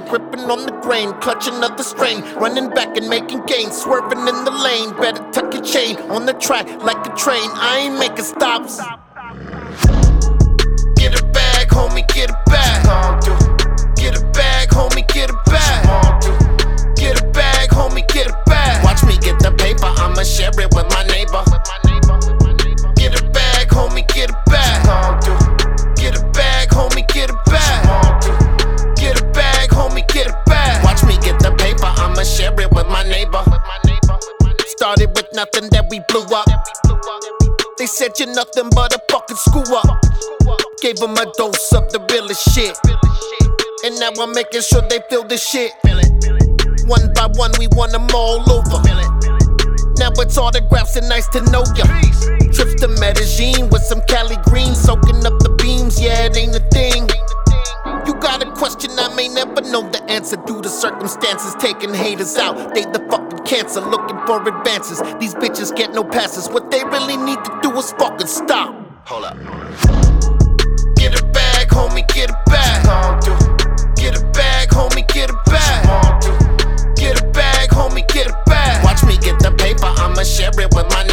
gripping on the grain, clutching of the strain, running back and making gains, swerving in the lane. Better tuck your chain on the track like a train. I ain't making stops. Get a bag, homie, get a bag. Get a bag, homie, get a bag. Get a bag, homie, get a bag. Watch me get the paper, I'ma share it with my neighbor. Get a bag, homie, get a bag. Get a bag, homie, get a bag. Get a bag, homie, get a bag. Watch me get the paper, I'ma share it with my neighbor. Started with nothing, that we blew up. They said you're nothing but a fucking screw up. Gave them a dose of the realest shit, and now I'm making sure they feel the shit. One by one, we won them all over. Now it's autographs and nice to know ya. Trips to Medellin with some Cali green, soaking up the beams, yeah, it ain't a thing. You got a question, I may never know the answer due to circumstances. Taking haters out, they the fucking cancer. Looking for advances, these bitches get no passes. What they really need to do is fucking stop. Hold up. Get a bag, homie, get a bag. Get a bag, homie, get a bag. Get a bag, homie, get a bag. Watch me get the paper, I'ma share it with my